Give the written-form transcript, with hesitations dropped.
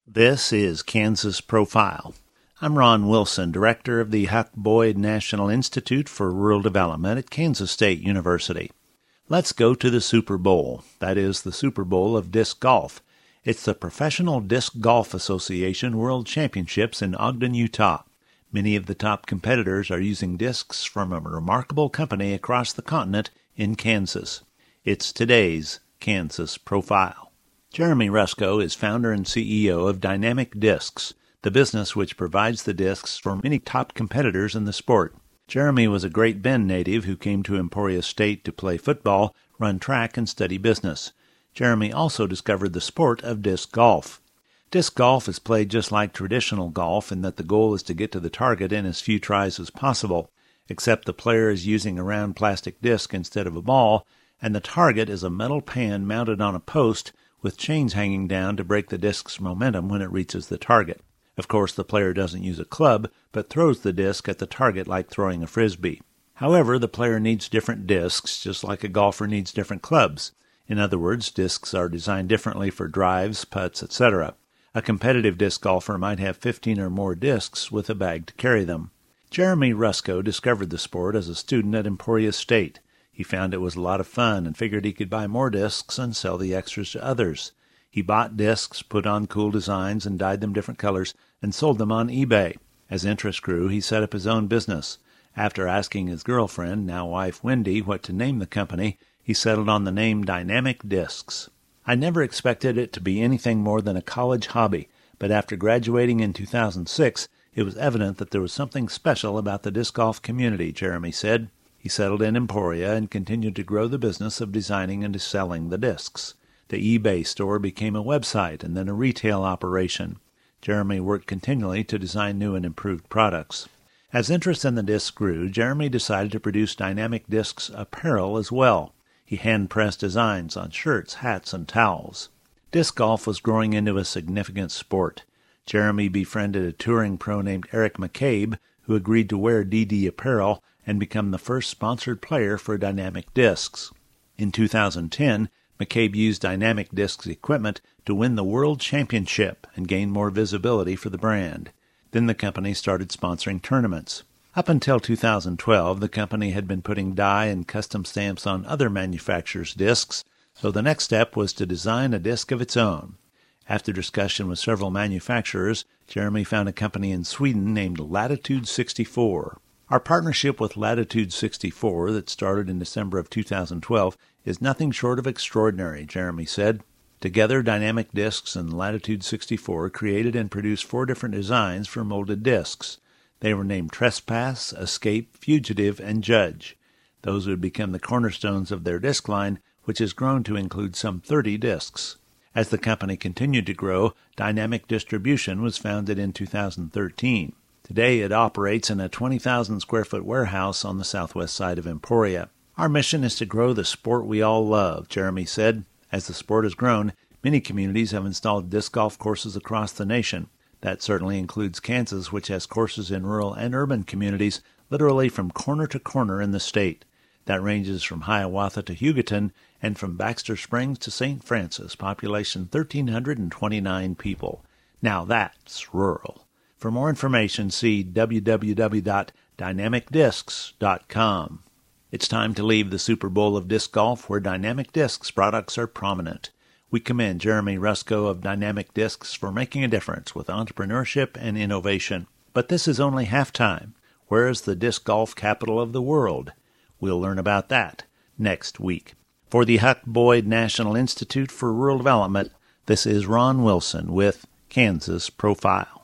This is Kansas Profile. I'm Ron Wilson, director of the Huck Boyd National Institute for Rural Development at Kansas State University. Let's go to the Super Bowl. That is the Super Bowl of disc golf. It's the Professional Disc Golf Association World Championships in Ogden, Utah. Many of the top competitors are using discs from a remarkable company across the continent in Kansas. It's today's Kansas Profile. Jeremy Rusko is founder and CEO of Dynamic Discs, the business which provides the discs for many top competitors in the sport. Jeremy was a Great Bend native who came to Emporia State to play football, run track, and study business. Jeremy also discovered the sport of disc golf. Disc golf is played just like traditional golf in that the goal is to get to the target in as few tries as possible, except the player is using a round plastic disc instead of a ball, and the target is a metal pan mounted on a post with chains hanging down to break the disc's momentum when it reaches the target. Of course, the player doesn't use a club, but throws the disc at the target like throwing a frisbee. However, the player needs different discs, just like a golfer needs different clubs. In other words, discs are designed differently for drives, putts, etc. A competitive disc golfer might have 15 or more discs with a bag to carry them. Jeremy Rusko discovered the sport as a student at Emporia State. He found it was a lot of fun and figured he could buy more discs and sell the extras to others. He bought discs, put on cool designs, and dyed them different colors, and sold them on eBay. As interest grew, he set up his own business. After asking his girlfriend, now wife Wendy, what to name the company, he settled on the name Dynamic Discs. I never expected it to be anything more than a college hobby, but after graduating in 2006, it was evident that there was something special about the disc golf community, Jeremy said. He settled in Emporia and continued to grow the business of designing and selling the discs. The eBay store became a website and then a retail operation. Jeremy worked continually to design new and improved products. As interest in the discs grew, Jeremy decided to produce Dynamic Discs apparel as well. He hand-pressed designs on shirts, hats, and towels. Disc golf was growing into a significant sport. Jeremy befriended a touring pro named Eric McCabe, who agreed to wear DD apparel and become the first sponsored player for Dynamic Discs. In 2010, McCabe used Dynamic Discs equipment to win the World Championship and gain more visibility for the brand. Then the company started sponsoring tournaments. Up until 2012, the company had been putting dye and custom stamps on other manufacturers' discs, so the next step was to design a disc of its own. After discussion with several manufacturers, Jeremy found a company in Sweden named Latitude 64. Our partnership with Latitude 64 that started in December of 2012 is nothing short of extraordinary, Jeremy said. Together, Dynamic Discs and Latitude 64 created and produced 4 different designs for molded discs. They were named Trespass, Escape, Fugitive, and Judge. Those would become the cornerstones of their disc line, which has grown to include some 30 discs. As the company continued to grow, Dynamic Distribution was founded in 2013. Today it operates in a 20,000-square-foot warehouse on the southwest side of Emporia. Our mission is to grow the sport we all love, Jeremy said. As the sport has grown, many communities have installed disc golf courses across the nation. That certainly includes Kansas, which has courses in rural and urban communities literally from corner to corner in the state. That ranges from Hiawatha to Hugoton and from Baxter Springs to St. Francis, population 1,329 people. Now that's rural. For more information, see www.dynamicdiscs.com. It's time to leave the Super Bowl of disc golf where Dynamic Discs products are prominent. We commend Jeremy Rusko of Dynamic Discs for making a difference with entrepreneurship and innovation. But this is only halftime. Where is the disc golf capital of the world? We'll learn about that next week. For the Huck Boyd National Institute for Rural Development, this is Ron Wilson with Kansas Profile.